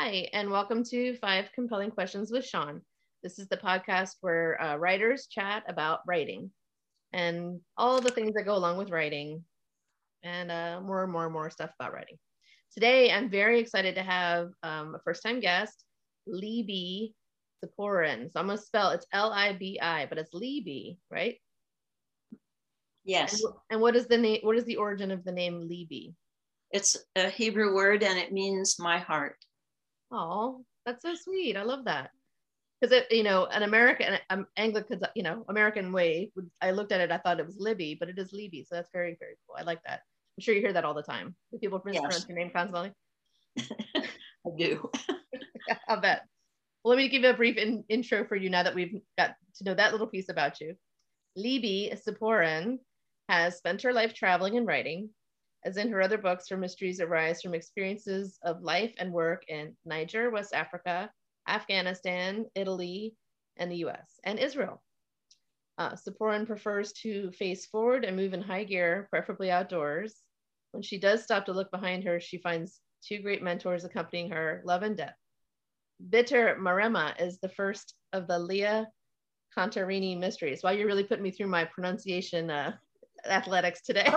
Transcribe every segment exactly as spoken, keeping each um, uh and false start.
Hi, and welcome to Five Compelling Questions with Sean. This is the podcast where uh, writers chat about writing and all the things that go along with writing and uh, more and more and more stuff about writing. Today, I'm very excited to have um, a first-time guest, Libi Siporan. So I'm going to spell, it's L I B I, but it's Libi, right? Yes. And, and what is the name, what is the origin of the name Libi? It's a Hebrew word and it means my heart. Oh, that's so sweet. I love that. Because it, you know, an American, um, Anglican, you know, American way. I looked at it, I thought it was Libby, but it is Libby. So that's very, very cool. I like that. I'm sure you hear that all the time. Do people mispronounce Yes. your name constantly? I do. I'll bet. Well, let me give you a brief in, intro for you now that we've got to know that little piece about you. Libi Siporan has spent her life traveling and writing. As in her other books, her mysteries arise from experiences of life and work in Niger, West Africa, Afghanistan, Italy, and the U S, and Israel. Uh, Siporan prefers to face forward and move in high gear, preferably outdoors. When she does stop to look behind her, she finds two great mentors accompanying her, love and death. Bitter Maremma is the first of the Leah Contarini mysteries. Wow, you're really putting me through my pronunciation uh, athletics today.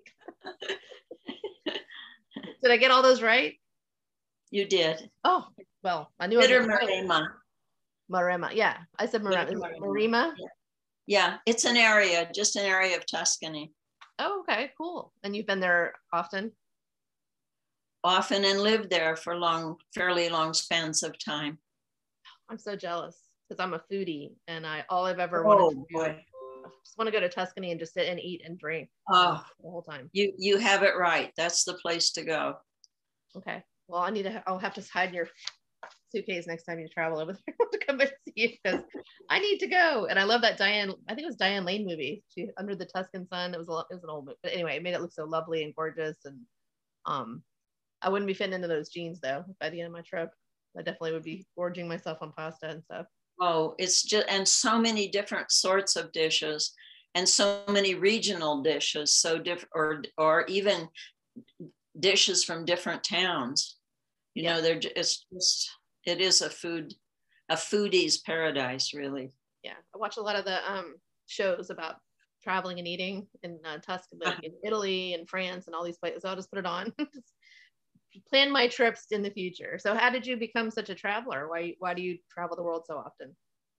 Did I get all those right? You did. Oh, well, I knew Bitter I was Maremma. Maremma. Yeah, I said Maremma. Is it Maremma? Yeah. yeah, it's an area, just an area of Tuscany. Oh, okay, cool. And you've been there often? Often and lived there for long, fairly long spans of time. I'm so jealous because I'm a foodie and I all I've ever oh, wanted to do. Boy. I just want to go to Tuscany and just sit and eat and drink oh, the whole time. You you have it right. That's the place to go. Okay. Well, I need to. I'll have to hide in your suitcase next time you travel over there to come and see you because I need to go. And I love that Diane. I think it was Diane Lane movie. She Under the Tuscan Sun. It was a. It was an old movie, but anyway, it made it look so lovely and gorgeous. And um, I wouldn't be fitting into those jeans though. By the end of my trip, I definitely would be gorging myself on pasta and stuff. Oh, it's just, and so many different sorts of dishes and so many regional dishes, so different, or, or even dishes from different towns. You yeah. know, they're it's just, it is a food, a foodie's paradise, really. Yeah. I watch a lot of the um, shows about traveling and eating in uh, Tuscany, like in Italy and France and all these places. I'll just put it on. Plan my trips in the future. So how did you become such a traveler? Why why do you travel the world so often?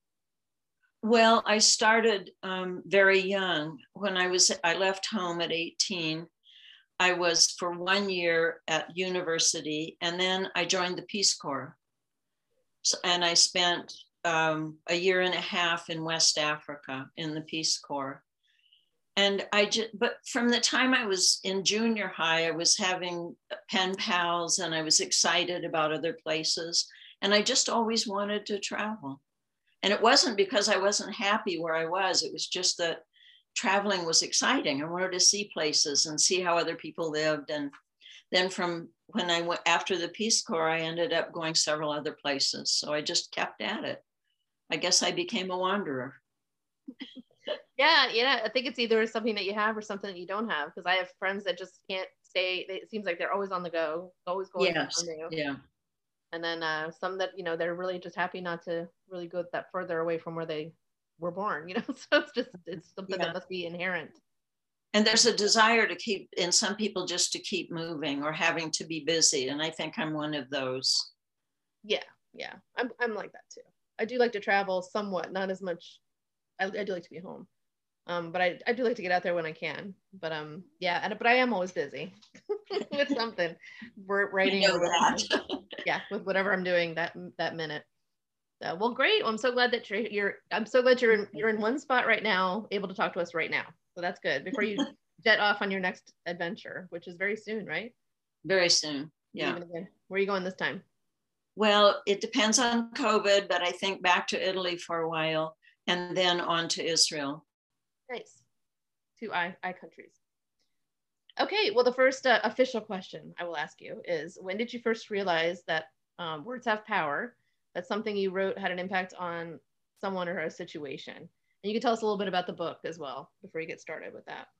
Well, I started um, very young. When I was, I left home at eighteen. I was for one year at university, and then I joined the Peace Corps. So, and I spent um, a year and a half in West Africa in the Peace Corps. And I just, but from the time I was in junior high, I was having pen pals and I was excited about other places. And I just always wanted to travel. And it wasn't because I wasn't happy where I was. It was just that traveling was exciting. I wanted to see places and see how other people lived. And then from when I went after the Peace Corps, I ended up going several other places. So I just kept at it. I guess I became a wanderer. Yeah, yeah. I think it's either something that you have or something that you don't have. Because I have friends that just can't stay. They, it seems like they're always on the go, always going. Yes. Yeah. And then uh, some that, you know, they're really just happy not to really go that further away from where they were born, you know. So it's just, it's something yeah. that must be inherent. And there's a desire to keep, in some people, just to keep moving or having to be busy. And I think I'm one of those. Yeah, yeah. I'm, I'm like that too. I do like to travel somewhat, not as much. I, I do like to be home. Um, but I, I do like to get out there when I can. But um, yeah, and but I am always busy with something. We're writing. I know that. Yeah, with whatever I'm doing that that minute. So, well, great. Well, I'm so glad that you're, you're. I'm so glad you're in, you're in one spot right now, able to talk to us right now. So that's good. Before you jet off on your next adventure, which is very soon, right? Very soon. Yeah. Where are you going this time? Well, it depends on COVID, but I think back to Italy for a while and then on to Israel. Nice. Two I, I countries. Okay, well, the first uh, official question I will ask you is, when did you first realize that um, words have power, that something you wrote had an impact on someone or a situation? And you can tell us a little bit about the book as well before you get started with that.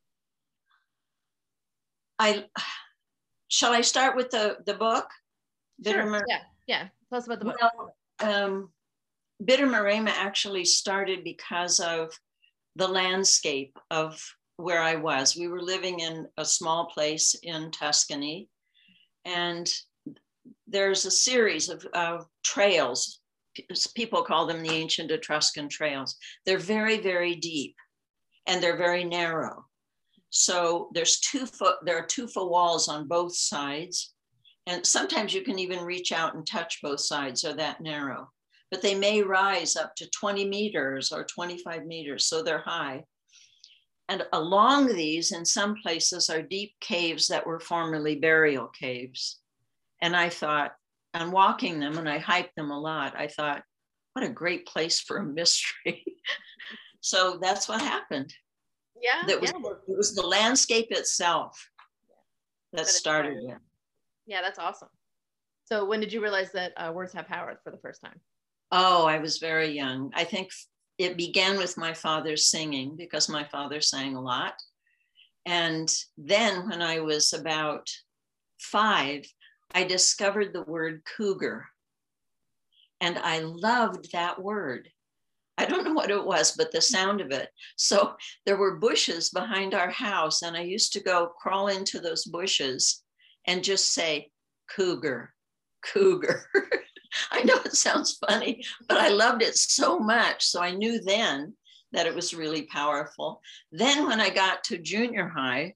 I Shall I start with the, the book? Sure, yeah, yeah. Tell us about the book. Well, um, Bitter Maremma actually started because of the landscape of where I was. We were living in a small place in Tuscany, and there's a series of, of trails. People call them the ancient Etruscan trails. They're very, very deep, and they're very narrow. So there's two foot, there are two foot walls on both sides. And sometimes you can even reach out and touch both sides, they're that narrow. But they may rise up to twenty meters or twenty-five meters, so they're high. And along these, in some places, are deep caves that were formerly burial caves. And I thought, on walking them, and I hiked them a lot, I thought, what a great place for a mystery. So that's what happened. Yeah, That was, yeah. it was the landscape itself that started it. Yeah, that's awesome. So when did you realize that uh, words have power for the first time? Oh, I was very young. I think it began with my father singing, because my father sang a lot. And then when I was about five, I discovered the word cougar. And I loved that word. I don't know what it was, but the sound of it. So there were bushes behind our house, and I used to go crawl into those bushes and just say, cougar, cougar. I know it sounds funny, but I loved it so much. So I knew then that it was really powerful. Then when I got to junior high,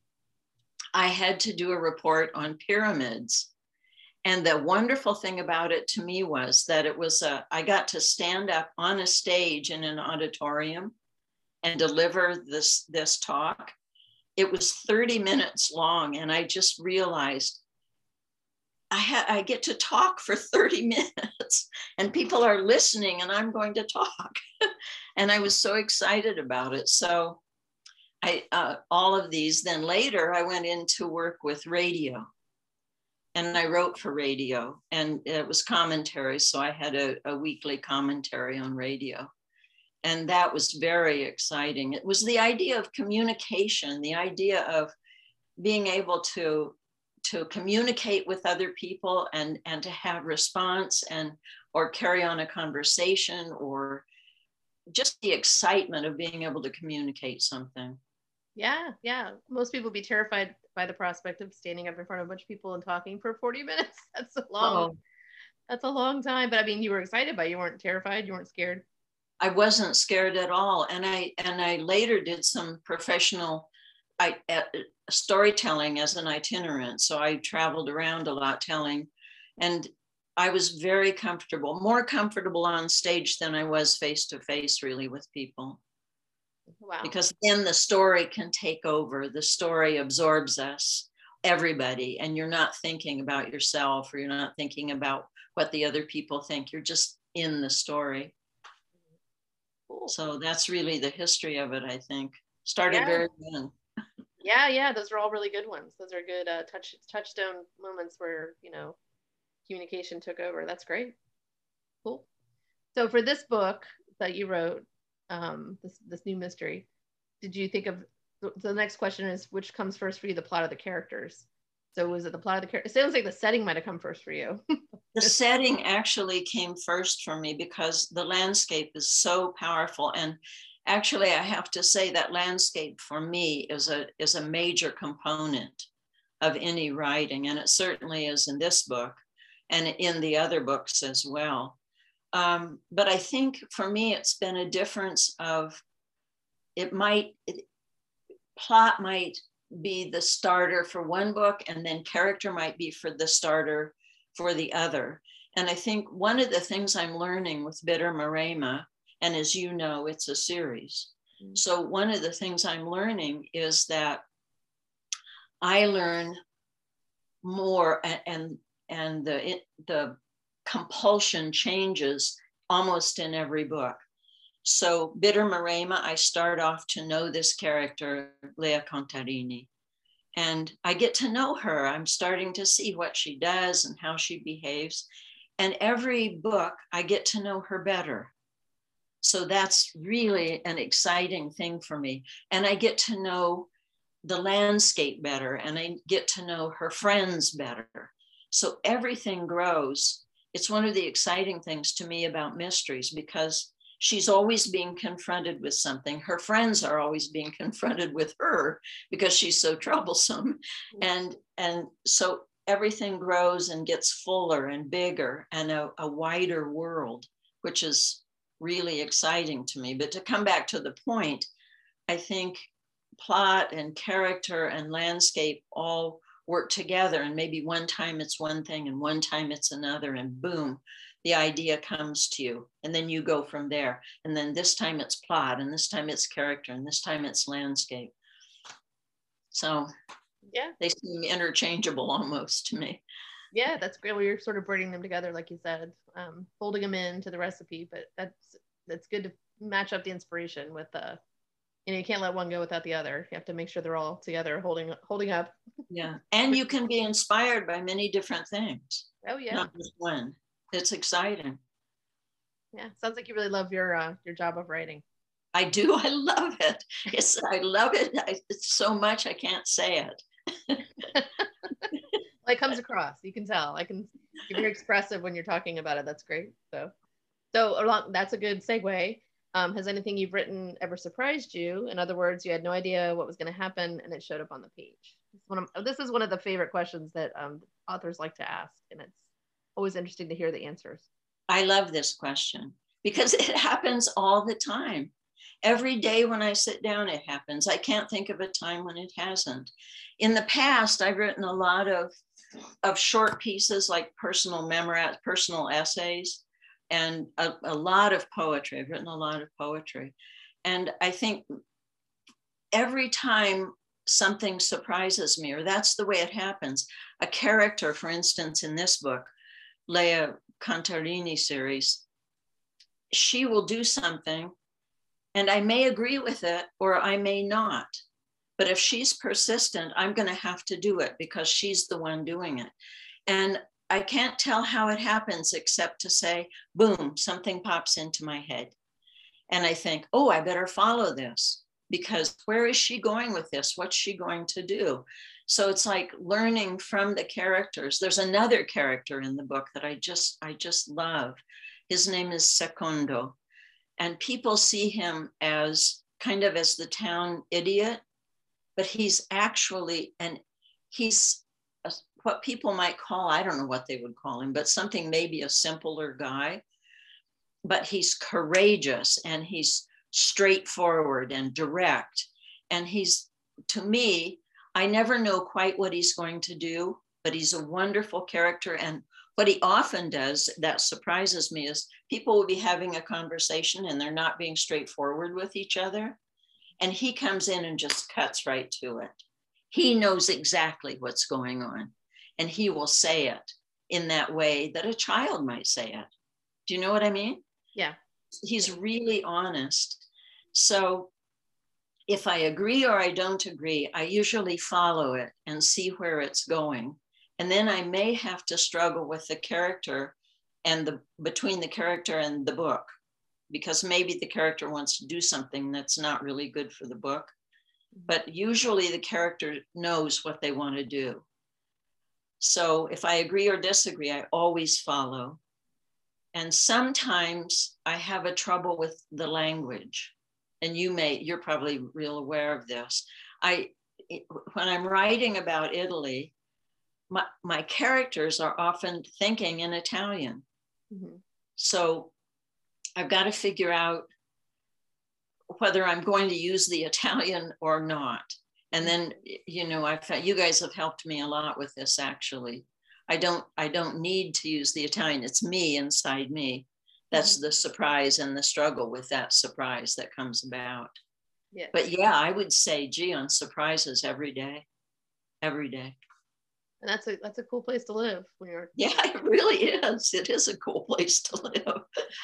I had to do a report on pyramids. And the wonderful thing about it to me was that it was, a, I got to stand up on a stage in an auditorium and deliver this, this talk. It was thirty minutes long. And I just realized I, ha- I get to talk for thirty minutes and people are listening and I'm going to talk. And I was so excited about it. So I, uh, all of these, then later I went into work with radio. And I wrote for radio, and it was commentary. So I had a, a weekly commentary on radio. And that was very exciting. It was the idea of communication, the idea of being able to, to communicate with other people and, and to have response and or carry on a conversation, or just the excitement of being able to communicate something. Yeah, yeah. Most people would be terrified by the prospect of standing up in front of a bunch of people and talking for forty minutes. That's a long, oh. that's a long time. But I mean, you were excited, but you weren't terrified. You weren't scared. I wasn't scared at all. And I, and I later did some professional I, uh, storytelling as an itinerant. So I traveled around a lot telling, and I was very comfortable, more comfortable on stage than I was face to face really with people. Wow. Because then the story can take over. The story absorbs us, everybody, and you're not thinking about yourself, or you're not thinking about what the other people think. You're just in the story. Cool. So that's really the history of it, I think. Started yeah. very young. Yeah, yeah, those are all really good ones. Those are good uh, touch touchstone moments where, you know, communication took over. That's great. Cool. So for this book that you wrote, um, this this new mystery, did you think of, the next question is, which comes first for you, the plot of the characters? So was it the plot of the characters? It sounds like the setting might have come first for you. The setting actually came first for me because the landscape is so powerful. And actually, I have to say that landscape for me is a, is a major component of any writing. And it certainly is in this book and in the other books as well. Um, but I think for me, it's been a difference of, it might, it, plot might be the starter for one book, and then character might be for the starter for the other. And I think one of the things I'm learning with Bitter Maremma, and as you know, it's a series. Mm-hmm. So one of the things I'm learning is that I learn more, and and, and the, it, the compulsion changes almost in every book. So Bitter Maremma, I start off to know this character, Lea Contarini, and I get to know her. I'm starting to see what she does and how she behaves. And every book, I get to know her better. So that's really an exciting thing for me. And I get to know the landscape better, and I get to know her friends better. So everything grows. it's one of the exciting things to me about mysteries, because she's always being confronted with something. Her friends are always being confronted with her because she's so troublesome. And, and so everything grows and gets fuller and bigger and a, a wider world, which is really exciting to me. But to come back to the point, I think plot and character and landscape all work together, and maybe one time it's one thing and one time it's another, and boom, the idea comes to you, and then you go from there. And then this time it's plot, and this time it's character, and this time it's landscape. So yeah, they seem interchangeable almost to me. Yeah, that's great. Well, you're sort of bringing them together, like you said, um, folding them into the recipe. But that's that's good to match up the inspiration with the, you know, you can't let one go without the other. You have to make sure they're all together, holding holding up. Yeah, and you can be inspired by many different things. Oh yeah, not just one. It's exciting. Yeah, sounds like you really love your uh, your job of writing. I do. I love it. It's I love it. I, it's so much I can't say it. Well, it comes across. You can tell. I can. You're very expressive when you're talking about it. That's great. So, so along. That's a good segue. Um, has anything you've written ever surprised you? In other words, you had no idea what was going to happen, and it showed up on the page. It's one of, this is one of the favorite questions that um, authors like to ask, and it's always interesting to hear the answers. I love this question because it happens all the time. Every day when I sit down, it happens. I can't think of a time when it hasn't. In the past, I've written a lot of, of short pieces like personal memoirs, personal essays, and a, a lot of poetry. I've written a lot of poetry. And I think every time something surprises me, or that's the way it happens, a character, for instance, in this book, Leah Contarini series, she will do something and I may agree with it or I may not. But if she's persistent, I'm going to have to do it because she's the one doing it. And I can't tell how it happens except to say, boom, something pops into my head. And I think, oh, I better follow this because where is she going with this? What's she going to do? So it's like learning from the characters. There's another character in the book that I just, I just love. His name is Secondo. And people see him as kind of as the town idiot, but he's actually, and he's a, what people might call, I don't know what they would call him, but something maybe a simpler guy, but he's courageous and he's straightforward and direct. And he's, to me, I never know quite what he's going to do, but he's a wonderful character. And what he often does that surprises me is people will be having a conversation and they're not being straightforward with each other. And he comes in and just cuts right to it. He knows exactly what's going on and he will say it in that way that a child might say it. Do you know what I mean? Yeah. He's really honest. So if I agree or I don't agree, I usually follow it and see where it's going. And then I may have to struggle with the character and the between the character and the book, because maybe the character wants to do something that's not really good for the book. But usually the character knows what they want to do. So if I agree or disagree, I always follow. And sometimes I have a trouble with the language. And you may, you're probably real aware of this. I, when I'm writing about Italy, My, my characters are often thinking in Italian. Mm-hmm. So I've got to figure out whether I'm going to use the Italian or not. And then, you know, I've had, you guys have helped me a lot with this, actually. I don't, I don't need to use the Italian. It's me inside me. That's mm-hmm. the surprise and the struggle with that surprise that comes about. Yeah. But yeah, I would say, gee, on surprises every day, every day. And that's a that's a cool place to live when you're. Yeah, it really is. It is a cool place to live.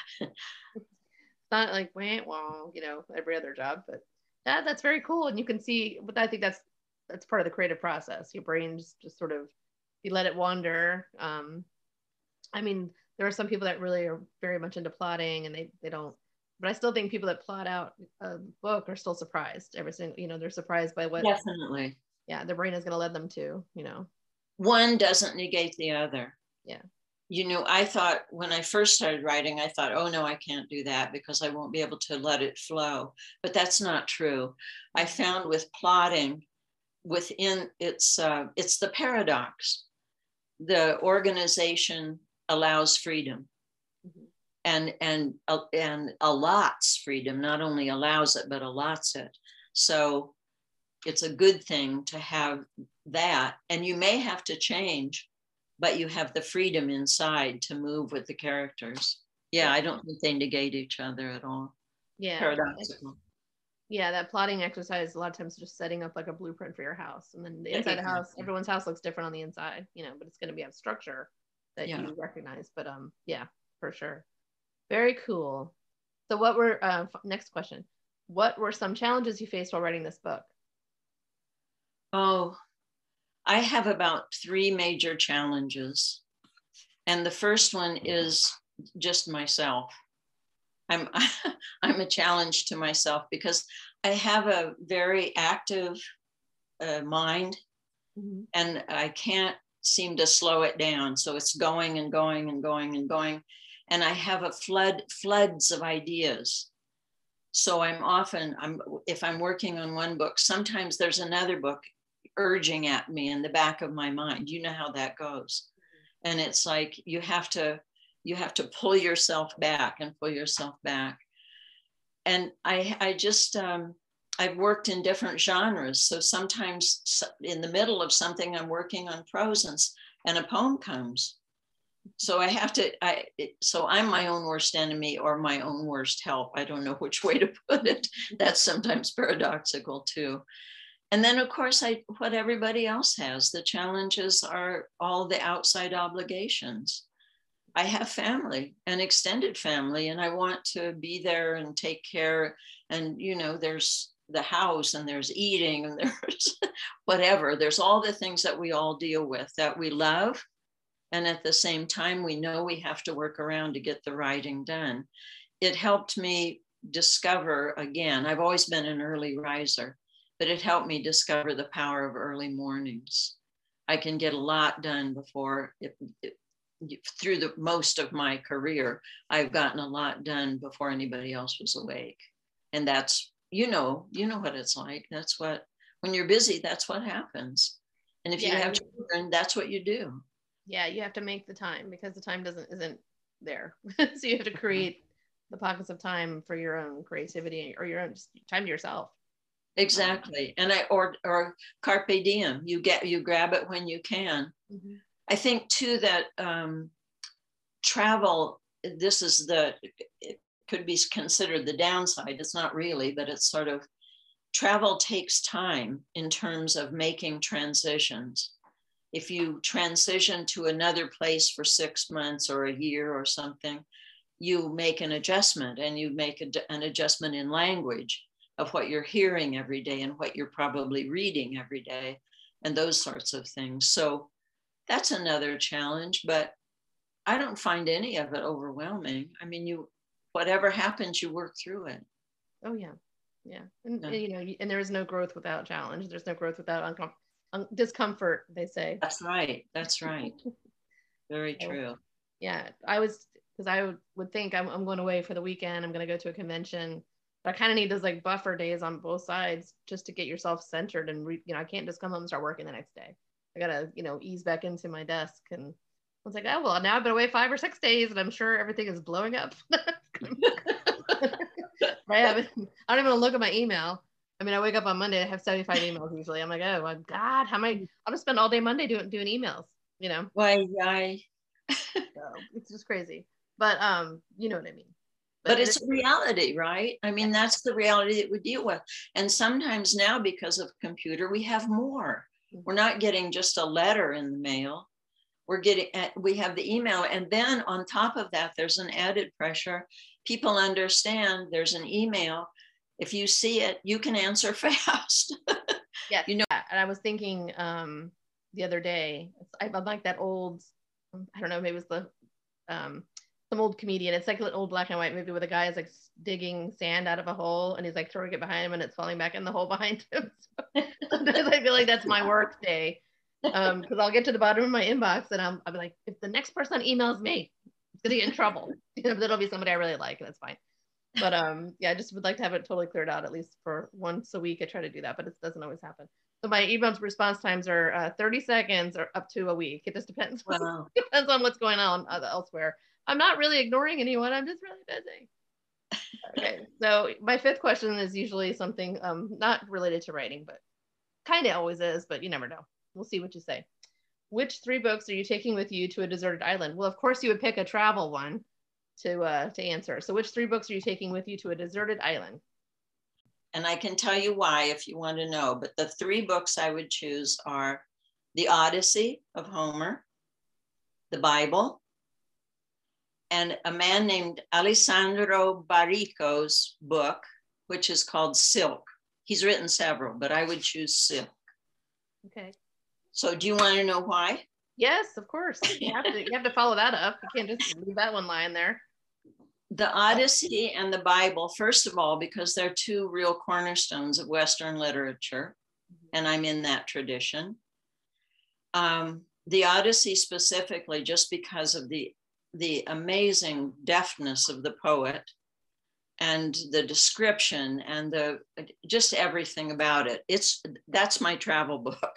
It's not like well, you know, every other job, but yeah, that's very cool. And you can see, but I think that's that's part of the creative process. Your brain just, just sort of, you let it wander. Um, I mean, there are some people that really are very much into plotting, and they they don't. But I still think people that plot out a book are still surprised. Every single, you know, they're surprised by what. Definitely. Yeah, their brain is going to lead them to, you know. One doesn't negate the other. Yeah. you know, I thought when I first started writing, I thought, oh no, I can't do that because I won't be able to let it flow. But that's not true. I found with plotting, within it's uh, it's the paradox. The organization allows freedom, mm-hmm. and and uh, and allots freedom. Not only allows it, but allots it. So it's a good thing to have that, and you may have to change, but you have the freedom inside to move with the characters. Yeah, I don't think they negate each other at all. Yeah. Paradoxical. Yeah, that plotting exercise, a lot of times just setting up like a blueprint for your house. And then the inside of the house, everyone's house looks different on the inside, you know, but it's going to be a structure that yeah. you recognize. But um, yeah, for sure. Very cool. So what were, uh, next question. What were some challenges you faced while writing this book? Oh, I have about three major challenges. And the first one is just myself. I'm, I'm a challenge to myself because I have a very active uh, mind, mm-hmm. and I can't seem to slow it down. So it's going and going and going and going. And I have a flood, floods of ideas. So I'm often, I'm, if I'm working on one book, sometimes there's another book urging at me in the back of my mind. You know how that goes. Mm-hmm. And it's like, you have to, you have to pull yourself back and pull yourself back. And I, I just, um, I've worked in different genres. So sometimes in the middle of something, I'm working on prose and, and a poem comes. So I have to, I, so I'm my own worst enemy or my own worst help. I don't know which way to put it. That's sometimes paradoxical too. And then of course, I, what everybody else has, the challenges are all the outside obligations. I have family, an extended family, and I want to be there and take care. And, you know, there's the house and there's eating and there's whatever. There's all the things that we all deal with that we love. And at the same time, we know we have to work around to get the writing done. It helped me discover, again, I've always been an early riser, but it helped me discover the power of early mornings. I can get a lot done before it, it through the most of my career, I've gotten a lot done before anybody else was awake. And that's, you know, you know what it's like. That's what, when you're busy, that's what happens. And if yeah, you have children, that's what you do. Yeah, you have to make the time because the time doesn't, isn't there. So you have to create the pockets of time for your own creativity or your own just time to yourself. Exactly. And I, or, or carpe diem, you get, you grab it when you can. Mm-hmm. I think too that um, travel, this is the, it could be considered the downside. It's not really, but it's sort of, travel takes time in terms of making transitions. If you transition to another place for six months or a year or something, you make an adjustment and you make a, an adjustment in language of what you're hearing every day and what you're probably reading every day and those sorts of things. So that's another challenge, but I don't find any of it overwhelming. I mean, you, whatever happens, you work through it. Oh yeah. Yeah. And, yeah. you know, and there is no growth without challenge. There's no growth without uncom- un- discomfort, they say. That's right. That's right. Very so, true. Yeah. I was, because I would, would think I'm, I'm going away for the weekend. I'm going to go to a convention. But I kind of need those like buffer days on both sides just to get yourself centered. And, re- you know, I can't just come home and start working the next day. I got to, you know, ease back into my desk. And I was like, oh, well, now I've been away five or six days and I'm sure everything is blowing up. I haven't, I don't even look at my email. I mean, I wake up on Monday, I have seventy-five emails usually. I'm like, oh my God, how am I, I'm gonna spend all day Monday doing, doing emails, you know? Why, why? So it's just crazy. But um, you know what I mean? But, but it's a reality, right? I mean, yeah. That's the reality that we deal with. And sometimes now because of computer, we have more. Mm-hmm. We're not getting just a letter in the mail. We're getting, we have the email. And then on top of that, there's an added pressure. People understand there's an email. If you see it, you can answer fast. Yeah, you know. And I was thinking um, the other day, I'm like that old, I don't know, maybe it was the, um, some old comedian. It's like an old black and white movie where the guy is like digging sand out of a hole and he's like throwing it behind him and it's falling back in the hole behind him. So sometimes I feel like that's my work day. Um, because I'll get to the bottom of my inbox and I'm, I'll be like, if the next person emails me, it's gonna get in trouble. You know, that'll be somebody I really like, and that's fine. But um, yeah, I just would like to have it totally cleared out at least for once a week. I try to do that, but it doesn't always happen. So my email response times are uh, thirty seconds or up to a week. It just depends. Wow. Depends on what's going on elsewhere. I'm not really ignoring anyone. I'm just really busy. Okay, so my fifth question is usually something um, not related to writing, but kind of always is, but you never know. We'll see what you say. Which three books are you taking with you to a deserted island? Well, of course, you would pick a travel one to uh, to answer. So which three books are you taking with you to a deserted island? And I can tell you why if you want to know, but the three books I would choose are The Odyssey of Homer, the Bible, and a man named Alessandro Barrico's book, which is called Silk. He's written several, but I would choose Silk. Okay. So do you want to know why? Yes, of course. You have to, you have to follow that up. You can't just leave that one lying there. The Odyssey and the Bible, first of all, because they're two real cornerstones of Western literature, and I'm in that tradition. Um, the Odyssey specifically, just because of the, the amazing deftness of the poet and the description and the just everything about it. It's that's my travel book.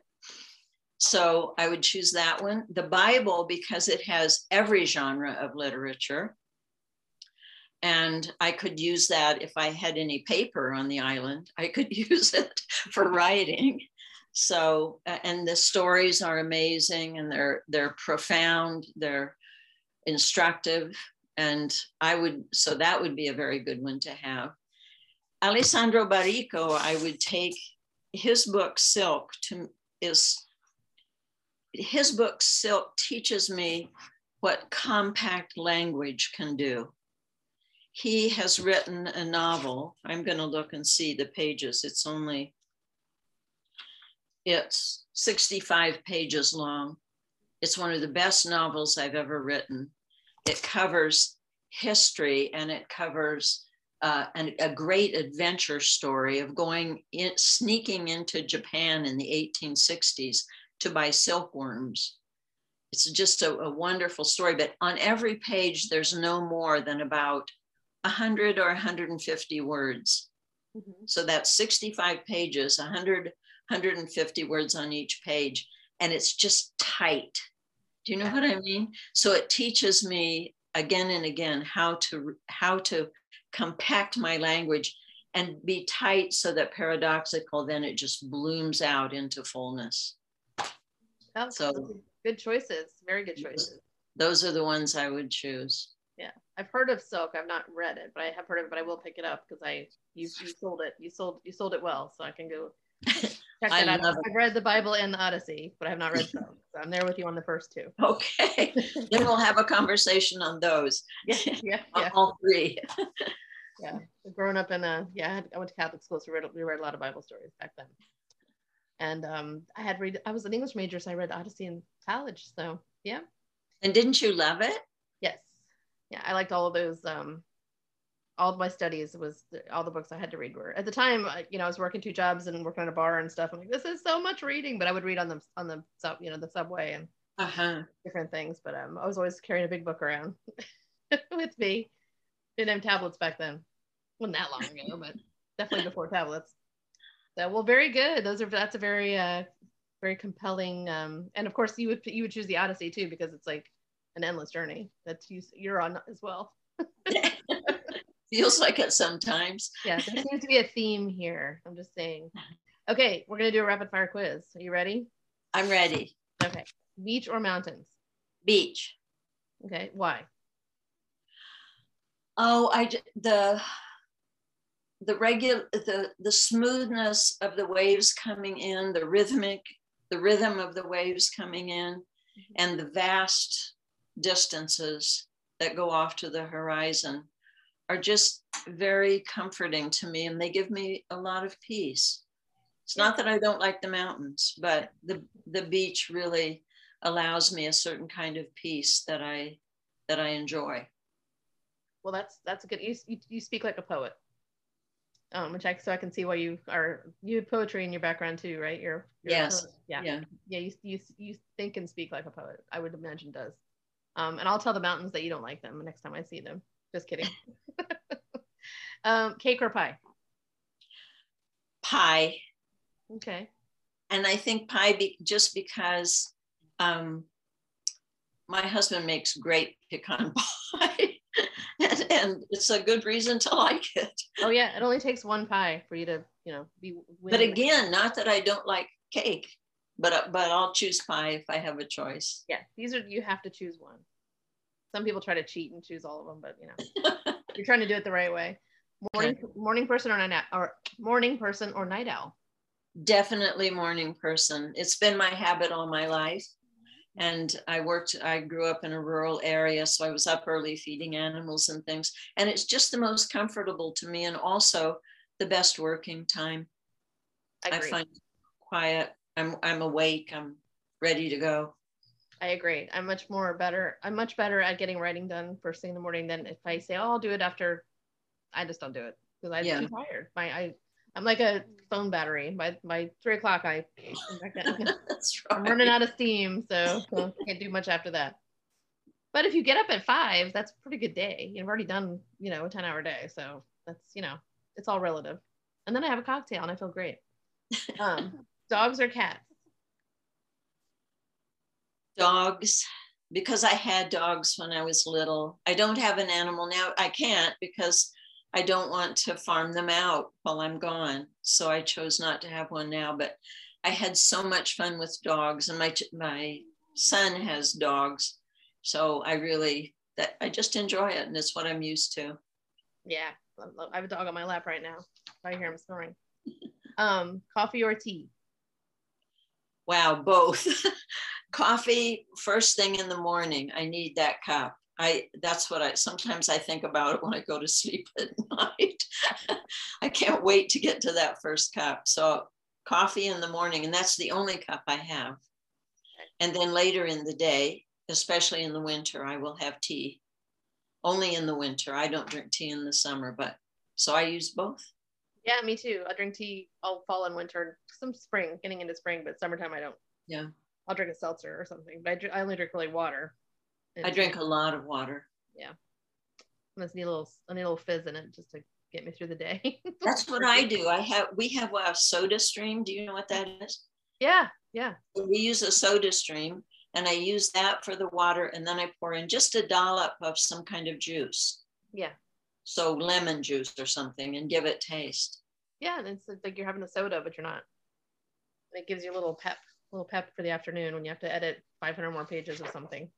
So I would choose that one. The Bible, because it has every genre of literature. And I could use that if I had any paper on the island, I could use it for writing. So, and the stories are amazing and they're, they're profound, they're instructive. And I would, so that would be a very good one to have. Alessandro Barrico, I would take his book, Silk, to, is, his book, Silk, teaches me what compact language can do. He has written a novel. I'm going to look and see the pages. It's only, it's sixty-five pages long. It's one of the best novels I've ever written. It covers history and it covers uh, an, a great adventure story of going in, sneaking into Japan in the eighteen sixties to buy silkworms. It's just a, a wonderful story, but on every page, there's no more than about one hundred or one hundred fifty words. Mm-hmm. So that's sixty-five pages, one hundred, one hundred fifty words on each page, and it's just tight. Do you know what I mean? So it teaches me again and again how to how to compact my language and be tight so that paradoxical, then it just blooms out into fullness. Oh, so good choices, very good choices. Those are the ones I would choose. Yeah, I've heard of Silk. I've not read it, but I have heard of it. But I will pick it up because I you you sold it. You sold you sold it well, so I can go check that I out. Love I've it. read the Bible and the Odyssey, but I have not read Silk. So I'm there with you on the first two. Okay, then we'll have a conversation on those. Yeah, yeah, yeah. All three. Yeah, growing up in a yeah, I went to Catholic school, so we read we read a lot of Bible stories back then. And um, I had read. I was an English major, so I read Odyssey in college. So yeah. And didn't you love it? Yes. Yeah, I liked all of those. Um, all of my studies was all the books I had to read were at the time. You know, I was working two jobs and working on a bar and stuff. I'm like, this is so much reading, but I would read on the on the sub, you know, the subway and uh-huh. different things. But um, I was always carrying a big book around with me. Didn't have tablets back then. Wasn't that long ago, but definitely before tablets. So, well, very good. Those are that's a very uh, very compelling. Um, and of course, you would you would choose the Odyssey too because it's like an endless journey that you, you're on as well. Feels like it sometimes. Yeah, there seems to be a theme here. I'm just saying. Okay, we're going to do a rapid fire quiz. Are you ready? I'm ready. Okay. Beach or mountains? Beach. Okay, why? Oh, I the the regular the the smoothness of the waves coming in, the rhythmic, the rhythm of the waves coming in, mm-hmm. and the vast distances that go off to the horizon are just very comforting to me, and they give me a lot of peace. It's yeah. not that I don't like the mountains, but the the beach really allows me a certain kind of peace that I that I enjoy. Well, that's that's a good. You you, you speak like a poet. um, which I so I can see why you are you have poetry in your background too, right? You're, you're a Yes. poet. Yeah. Yeah. Yeah. You, you you think and speak like a poet. I would imagine does. Um, and I'll tell the mountains that you don't like them next time I see them. Just kidding. um, cake or pie? Pie. Okay. And I think pie be, just because um, my husband makes great pecan pie. and, and it's a good reason to like it. Oh yeah, it only takes one pie for you to, you know, be But winning. again, not that I don't like cake, but but I'll choose pie if I have a choice. Yeah, these are, you have to choose one. Some people try to cheat and choose all of them, but you know, you're trying to do it the right way. Morning okay. morning person or night or morning person or night owl? Definitely morning person. It's been my habit all my life. And I worked, I grew up in a rural area, so I was up early feeding animals and things. And it's just the most comfortable to me, and also the best working time. I, agree. I find it quiet. I'm I'm awake. I'm ready to go. I agree. I'm much more better. I'm much better at getting writing done first thing in the morning than if I say, oh, I'll do it after. I just don't do it because I'm yeah. too tired. My I I'm like a phone battery. By by three o'clock, I That's right. I'm running out of steam, so, so can't do much after that. But if you get up at five, that's a pretty good day. You've already done, you know, a ten hour day, so that's, you know, it's all relative. And then I have a cocktail and I feel great. Um, dogs or cats? Dogs, because I had dogs when I was little. I don't have an animal now. I can't because I don't want to farm them out while I'm gone. So I chose not to have one now, but I had so much fun with dogs, and my my son has dogs. So I really, that I just enjoy it, and it's what I'm used to. Yeah, I have a dog on my lap right now. I hear him snoring. Um, coffee or tea? Wow, both. Coffee first thing in the morning. I need that cup. I that's what I sometimes I think about it when I go to sleep at night. I can't wait to get to that first cup. So coffee in the morning, and that's the only cup I have. And then later in the day, especially in the winter, I will have tea. Only in the winter. I don't drink tea in the summer, but so I use both. Yeah, me too. I drink tea all fall and winter, some spring, getting into spring, but summertime I don't. Yeah. I'll drink a seltzer or something, but I, I only drink really water. I drink a lot of water. Yeah. I just need a little, I need a little fizz in it just to get me through the day. That's what I do. I have, we have a Soda Stream. Do you know what that is? Yeah, yeah. We use a Soda Stream, and I use that for the water, and then I pour in just a dollop of some kind of juice. Yeah. So lemon juice or something, and give it taste. Yeah, and it's like you're having a soda, but you're not. It gives you a little pep, a little pep for the afternoon when you have to edit five hundred more pages of something.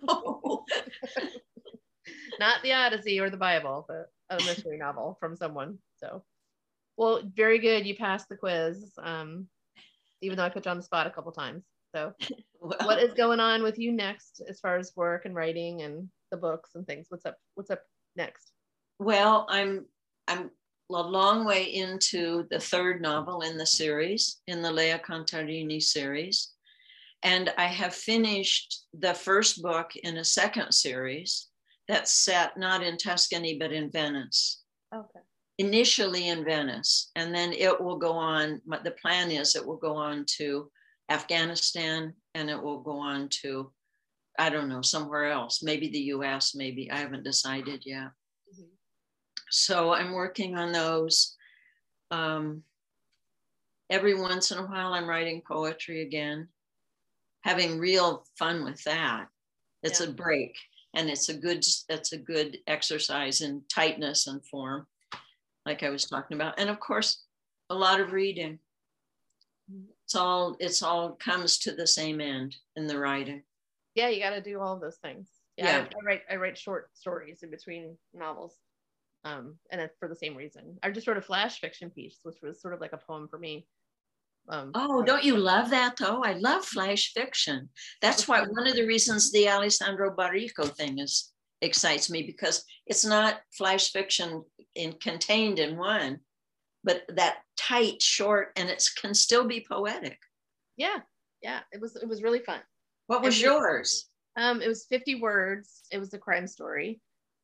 Not the Odyssey or the Bible, but a mystery novel from someone. So, well, very good. You passed the quiz, um, even though I put you on the spot a couple times. So, well, what is going on with you next as far as work and writing and the books and things? What's up? What's up next? Well, I'm I'm a long way into the third novel in the series, in the Lea Contarini series. And I have finished the first book in a second series that's set not in Tuscany, but in Venice. Okay. Initially in Venice. And then it will go on, the plan is it will go on to Afghanistan, and it will go on to, I don't know, somewhere else, maybe the U S, maybe, I haven't decided yet. Mm-hmm. So I'm working on those. Um, every once in a while, I'm writing poetry again, having real fun with that. It's yeah. a break, and it's a good, it's a good exercise in tightness and form, like I was talking about. And of course, a lot of reading. It's all, it's all comes to the same end in the writing. Yeah, you got to do all of those things. Yeah, yeah. I, I write, I write short stories in between novels. Um, and it's for the same reason. I just wrote a flash fiction piece, which was sort of like a poem for me. Um, oh, don't you love that though? I love flash fiction. That's why one of the reasons the Alessandro Barrico thing is excites me, because it's not flash fiction in contained in one, but that tight, short, and it can still be poetic. Yeah, yeah, it was it was really fun. What was and yours? Um, it was fifty words. It was a crime story.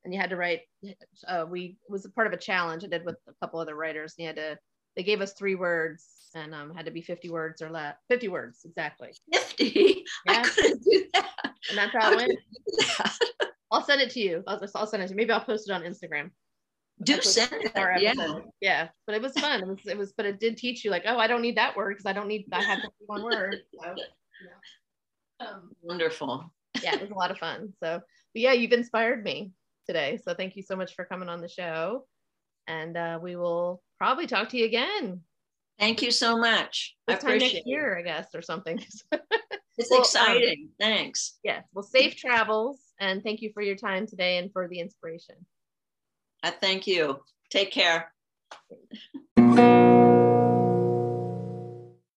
and you had to write. Uh, we it was a part of a challenge I did with a couple other writers. And you had to. They gave us three words, and um, had to be fifty words or less. fifty words exactly. fifty. Yeah. I couldn't do that. And that's how, how it went. I'll send it to you. I'll, I'll send it to you. Maybe I'll post it on Instagram. Do send it. Yeah. Yeah. But it was fun. It was, it was, but it did teach you like, oh, I don't need that word because I don't need, I have one word. So, yeah. Um, Wonderful. Yeah, it was a lot of fun. So, but yeah, you've inspired me today. So thank you so much for coming on the show. And uh, we will probably talk to you again. Thank you so much. This I time appreciate next year, I guess, or something. It's well, exciting. Um, Thanks. Yes. Well, safe travels. And thank you for your time today and for the inspiration. I thank you. Take care.